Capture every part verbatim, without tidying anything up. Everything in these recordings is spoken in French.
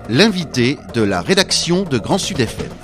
l'invité de la rédaction de Grand Sud F M.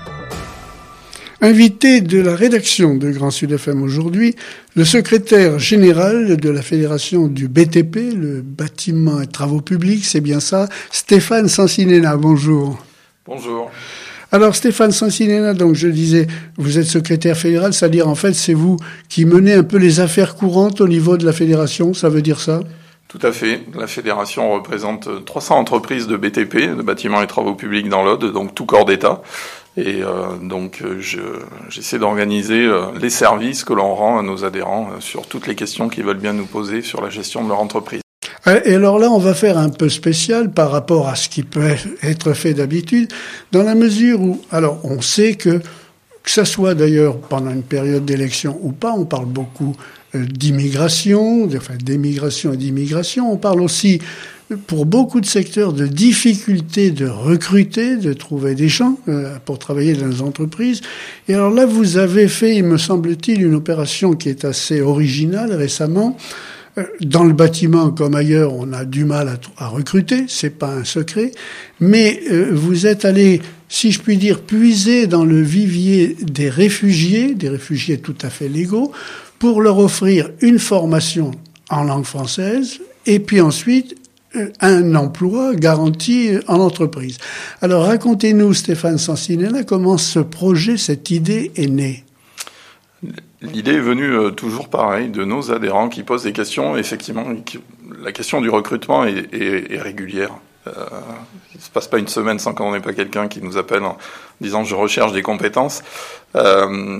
Invité de la rédaction de Grand Sud F M aujourd'hui, le secrétaire général de la Fédération du B T P, le bâtiment et travaux publics, c'est bien ça, Stéphane Sansinena, bonjour. Bonjour. Alors Stéphane Sansinena, donc je disais, vous êtes secrétaire fédéral, c'est-à-dire en fait c'est vous qui menez un peu les affaires courantes au niveau de la fédération, ça veut dire ça ? Tout à fait. La fédération représente trois cents entreprises de B T P, de bâtiments et travaux publics dans l'Aude, donc tout corps d'État. Et euh, donc je, j'essaie d'organiser euh, les services que l'on rend à nos adhérents euh, sur toutes les questions qu'ils veulent bien nous poser sur la gestion de leur entreprise. Et alors là, on va faire un peu spécial par rapport à ce qui peut être fait d'habitude, dans la mesure où, alors on sait que, que ça soit d'ailleurs pendant une période d'élection ou pas, on parle beaucoup d'immigration, enfin d'émigration et d'immigration, on parle aussi pour beaucoup de secteurs de difficulté de recruter, de trouver des gens euh, pour travailler dans les entreprises. Et alors là, vous avez fait, il me semble-t-il, une opération qui est assez originale récemment. Dans le bâtiment comme ailleurs, on a du mal à, à recruter, c'est pas un secret, mais euh, vous êtes allé, si je puis dire, puiser dans le vivier des réfugiés, des réfugiés tout à fait légaux, pour leur offrir une formation en langue française et puis ensuite euh, un emploi garanti en entreprise. Alors racontez-nous, Stéphane Sansinena, comment ce projet, cette idée est née. L'idée est venue euh, toujours pareil de nos adhérents qui posent des questions. Effectivement, qui, la question du recrutement est, est, est régulière. Euh, il ne se passe pas une semaine sans qu'on n'ait pas quelqu'un qui nous appelle en disant « je recherche des compétences euh, ».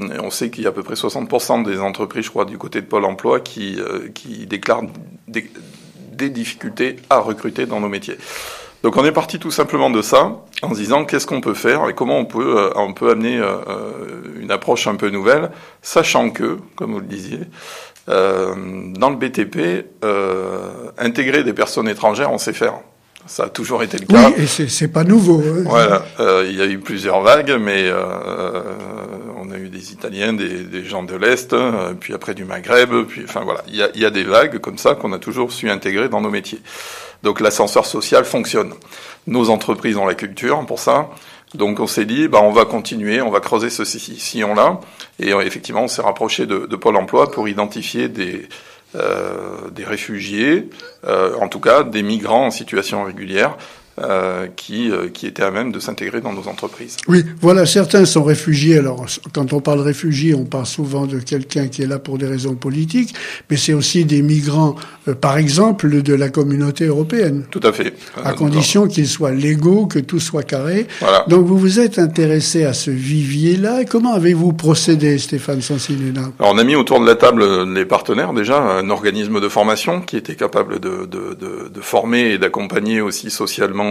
On sait qu'il y a à peu près soixante pour cent des entreprises, je crois, du côté de Pôle emploi qui, euh, qui déclarent des, des difficultés à recruter dans nos métiers. Donc on est parti tout simplement de ça, en se disant qu'est-ce qu'on peut faire et comment on peut euh, on peut amener euh, une approche un peu nouvelle, sachant que, comme vous le disiez, euh, dans le B T P, euh, intégrer des personnes étrangères, on sait faire. Ça a toujours été le cas. Oui, et c'est, c'est pas nouveau. Hein. Voilà, euh, il y a eu plusieurs vagues, mais euh, on a eu des Italiens, des, des gens de l'Est, euh, puis après du Maghreb, puis enfin voilà, il y a, il y a des vagues comme ça qu'on a toujours su intégrer dans nos métiers. Donc l'ascenseur social fonctionne. Nos entreprises ont la culture pour ça. Donc on s'est dit, bah on va continuer, on va creuser ce sillon-là. Et euh, effectivement, on s'est rapproché de, de Pôle emploi pour identifier des euh, des réfugiés, euh, en tout cas des migrants en situation régulière. Euh, qui, euh, qui étaient à même de s'intégrer dans nos entreprises. Oui, voilà, certains sont réfugiés. Alors, quand on parle réfugiés, on parle souvent de quelqu'un qui est là pour des raisons politiques, mais c'est aussi des migrants, euh, par exemple, de la communauté européenne. Tout à fait. À euh, condition qu'ils soient légaux, que tout soit carré. Voilà. Donc, vous vous êtes intéressé à ce vivier-là. Comment avez-vous procédé, Stéphane Sansinena ? Alors, on a mis autour de la table les partenaires, déjà, un organisme de formation qui était capable de, de, de, de former et d'accompagner aussi socialement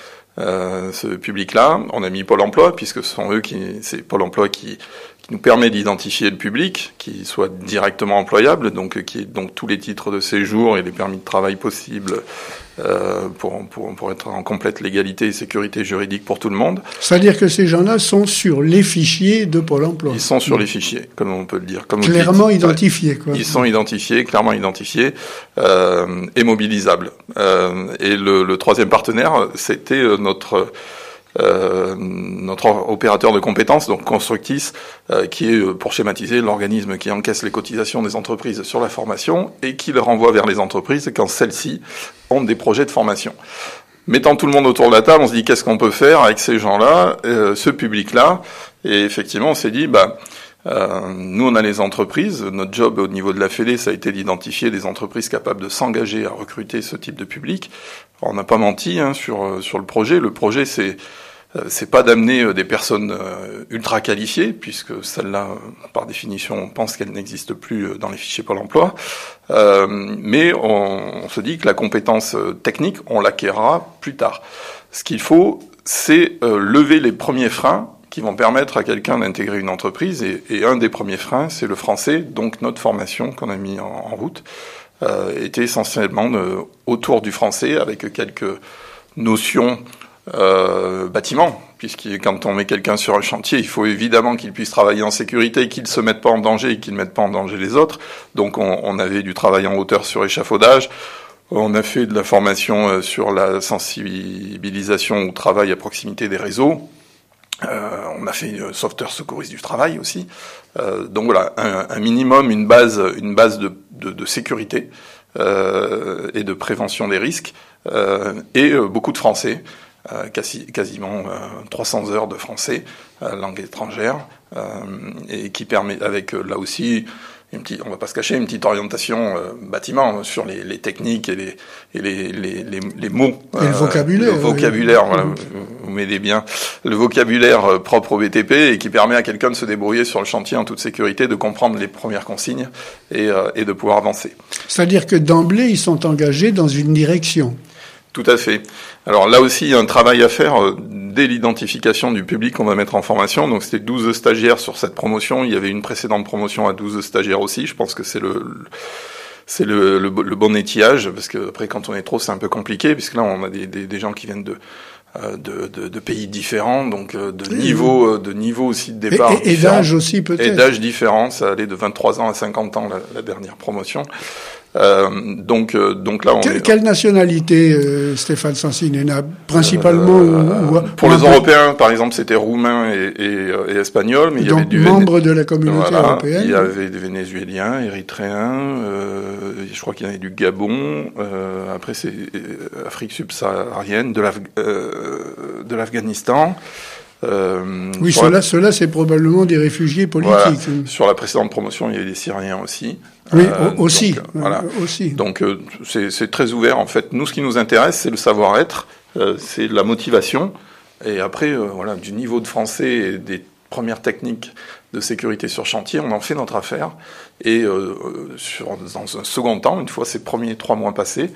Euh, ce public-là. On a mis Pôle emploi, puisque ce sont eux qui, c'est Pôle emploi qui, qui nous permet d'identifier le public, qui soit directement employable, donc qui est donc tous les titres de séjour et les permis de travail possibles euh, pour, pour, pour être en complète légalité et sécurité juridique pour tout le monde. C'est-à-dire que ces gens-là sont sur les fichiers de Pôle emploi. Ils sont sur les fichiers, comme on peut le dire. Comme clairement identifiés, quoi. Ils sont identifiés, clairement identifiés euh, et mobilisables. Euh, et le, le troisième partenaire, c'était notre euh, notre opérateur de compétences, donc Constructis, euh, qui est, pour schématiser, l'organisme qui encaisse les cotisations des entreprises sur la formation et qui les renvoie vers les entreprises quand celles-ci ont des projets de formation. Mettant tout le monde autour de la table, on se dit qu'est-ce qu'on peut faire avec ces gens-là, euh, ce public-là, et effectivement on s'est dit bah Euh, nous, on a les entreprises. Notre job au niveau de la Fédé, ça a été d'identifier des entreprises capables de s'engager à recruter ce type de public. Alors, on n'a pas menti hein, sur sur le projet. Le projet, c'est euh, c'est pas d'amener des personnes euh, ultra qualifiées, puisque celles-là, euh, par définition, on pense qu'elles n'existent plus dans les fichiers Pôle emploi. Euh, mais on, on se dit que la compétence technique, on l'acquérera plus tard. Ce qu'il faut, c'est euh, lever les premiers freins qui vont permettre à quelqu'un d'intégrer une entreprise. Et, et un des premiers freins, c'est le français. Donc notre formation qu'on a mis en, en route euh, était essentiellement de, autour du français, avec quelques notions euh, bâtiment, puisque quand on met quelqu'un sur un chantier, il faut évidemment qu'il puisse travailler en sécurité, qu'il ne se mette pas en danger et qu'il ne mette pas en danger les autres. Donc on, on avait du travail en hauteur sur échafaudage. On a fait de la formation sur la sensibilisation au travail à proximité des réseaux. Euh, on a fait une sauveteur secouriste du travail aussi. Euh, donc voilà, un, un minimum, une base, une base de, de, de sécurité euh, et de prévention des risques, euh, et euh, beaucoup de français, euh, quasi, quasiment euh, trois cents heures de français, euh, langue étrangère, euh, et qui permet, avec euh, là aussi, une petite, on va pas se cacher, une petite orientation euh, bâtiment sur les, les techniques et les, et les, les, les, les mots. Et euh, le vocabulaire. Le vocabulaire, oui. Voilà, vous, vous m'aidez bien. Le vocabulaire euh, propre au B T P et qui permet à quelqu'un de se débrouiller sur le chantier en toute sécurité, de comprendre les premières consignes et, euh, et de pouvoir avancer. C'est-à-dire que d'emblée, ils sont engagés dans une direction. Tout à fait. Alors là aussi, il y a un travail à faire euh, dès l'identification du public qu'on va mettre en formation. Donc c'était douze stagiaires sur cette promotion. Il y avait une précédente promotion à douze stagiaires aussi. Je pense que c'est le, le c'est le, le, le bon étillage, parce que après quand on est trop, c'est un peu compliqué, puisque là on a des, des, des gens qui viennent de De, de, de pays différents, donc de oui, niveau, oui. de niveau aussi de départ. Et, et d'âge aussi peut-être. Et d'âge différent, ça allait de vingt-trois ans à cinquante ans la, la dernière promotion. Euh, donc, euh, donc là, on Quelle, est... quelle nationalité, euh, Stéphane Sansinena, principalement euh, ou, ou, Pour les Européens, par exemple, c'était roumain et, et, et espagnol, mais il y donc, avait du membres de la communauté voilà, européenne. Il y avait des Vénézuéliens, Érythréens, euh, je crois qu'il y avait du Gabon. Euh, après, c'est Afrique subsaharienne, de l'Af, euh, de l'Afghanistan. Euh, oui, ceux-là, la... ceux-là, c'est probablement des réfugiés politiques. Voilà. Sur la précédente promotion, il y avait des Syriens aussi. Oui, euh, aussi. Donc, euh, voilà. Euh, aussi. Donc, euh, c'est, c'est très ouvert, en fait. Nous, ce qui nous intéresse, c'est le savoir-être, euh, c'est la motivation. Et après, euh, voilà, du niveau de français et des premières techniques de sécurité sur chantier, on en fait notre affaire. Et euh, sur, dans un second temps, une fois ces premiers trois mois passés,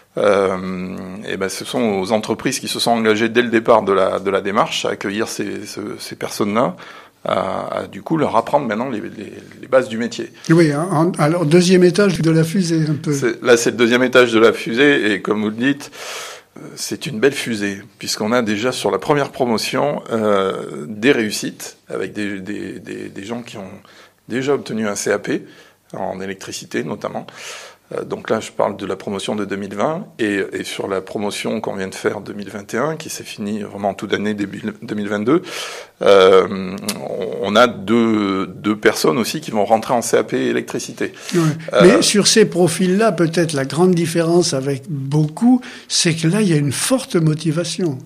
Euh, et ben, ce sont aux entreprises qui se sont engagées dès le départ de la de la démarche à accueillir ces ces, ces personnes-là, à, à du coup leur apprendre maintenant les, les, les bases du métier. Oui, hein, alors deuxième étage de la fusée un peu. C'est, là, c'est le deuxième étage de la fusée, et comme vous le dites, c'est une belle fusée, puisqu'on a déjà sur la première promotion euh, des réussites avec des, des des des gens qui ont déjà obtenu un C A P en électricité notamment. Donc là, je parle de la promotion de deux mille vingt, et, et sur la promotion qu'on vient de faire deux mille vingt et un, qui s'est finie vraiment en toute année début deux mille vingt-deux, euh, on a deux, deux personnes aussi qui vont rentrer en C A P électricité. Ouais. Euh, Mais sur ces profils-là, peut-être la grande différence avec beaucoup, c'est que là, il y a une forte motivation.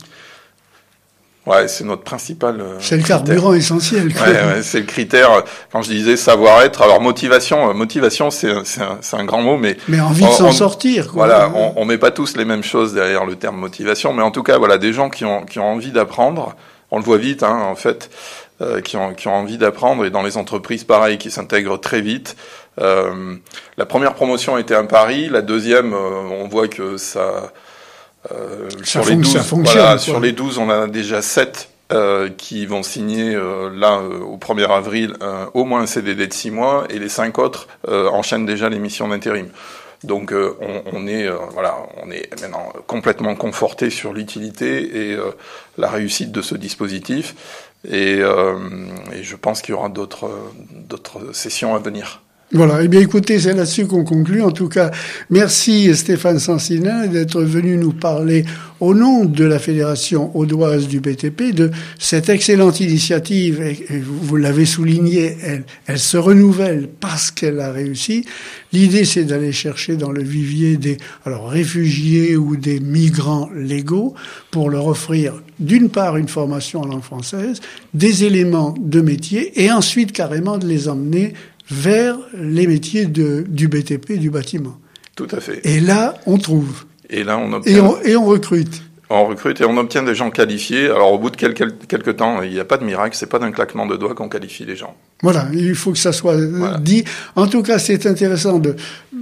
Ouais, c'est notre principal. Euh, c'est le critère. Carburant essentiel. Quoi. Ouais, ouais, c'est le critère. Quand je disais savoir-être, alors motivation, motivation, c'est un, c'est un, c'est un grand mot, mais. Mais envie on, de s'en on, sortir. Quoi. Voilà, on, on met pas tous les mêmes choses derrière le terme motivation, mais en tout cas, voilà, des gens qui ont qui ont envie d'apprendre. On le voit vite, hein, en fait, euh, qui ont qui ont envie d'apprendre, et dans les entreprises, pareil, qui s'intègrent très vite. Euh, la première promotion était un pari, la deuxième, euh, on voit que ça. Euh, sur, les douze, voilà, sur les douze, on a déjà sept euh, qui vont signer euh, là euh, au premier avril euh, au moins un C D D de six mois, et les cinq autres euh, enchaînent déjà les missions d'intérim. Donc euh, on, on est euh, voilà, on est maintenant complètement conforté sur l'utilité et euh, la réussite de ce dispositif, et, euh, et je pense qu'il y aura d'autres d'autres sessions à venir. Voilà, eh bien écoutez, c'est là-dessus qu'on conclut. En tout cas, merci Stéphane Sansinena d'être venu nous parler au nom de la Fédération audoise du B T P de cette excellente initiative. Et vous l'avez souligné, elle, elle se renouvelle parce qu'elle a réussi. L'idée, c'est d'aller chercher dans le vivier des alors réfugiés ou des migrants légaux pour leur offrir d'une part une formation en langue française, des éléments de métier, et ensuite carrément de les emmener vers les métiers de, du B T P, du bâtiment. Tout à fait. Et là, on trouve. Et là, on obtient... Et on, et on recrute. On recrute et on obtient des gens qualifiés. Alors, au bout de quelques, quelques temps, il n'y a pas de miracle, c'est pas d'un claquement de doigts qu'on qualifie les gens. Voilà, il faut que ça soit voilà. dit. En tout cas, c'est intéressant de,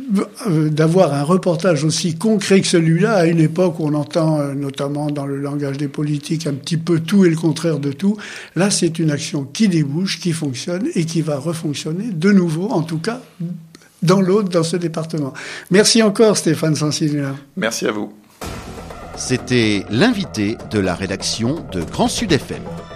d'avoir un reportage aussi concret que celui-là, à une époque où on entend, notamment dans le langage des politiques, un petit peu tout et le contraire de tout. Là, c'est une action qui débouche, qui fonctionne et qui va refonctionner de nouveau, en tout cas, dans l'autre, dans ce département. Merci encore, Stéphane Sansinena. Merci à vous. C'était l'invité de la rédaction de Grand Sud F M.